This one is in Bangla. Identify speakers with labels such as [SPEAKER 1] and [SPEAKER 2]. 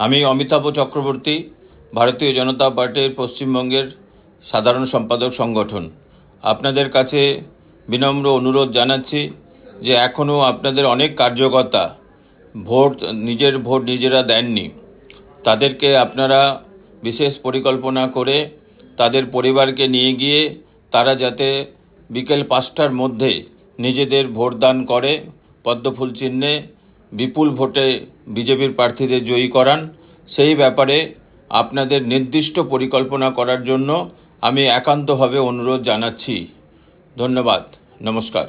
[SPEAKER 1] আমি অমিতাভ চক্রবর্তী, ভারতীয় জনতা পার্টির পশ্চিমবঙ্গের সাধারণ সম্পাদক সংগঠন। আপনাদের কাছে বিনম্র অনুরোধ জানাচ্ছি যে এখনও আপনাদের অনেক কার্যকর্তা নিজের ভোট নিজেরা দেননি। তাদেরকে আপনারা বিশেষ পরিকল্পনা করে তাদের পরিবারকে নিয়ে গিয়ে তারা যাতে বিকেল 5টার মধ্যে নিজেদের ভোটদান করে পদ্মফুল চিহ্নে বিপুল ভোটে বিজেপির প্রার্থীদের জয়ী করান, সেই ব্যাপারে আপনাদের নির্দিষ্ট পরিকল্পনা করার জন্য আমি একান্তভাবে অনুরোধ জানাচ্ছি। ধন্যবাদ। নমস্কার।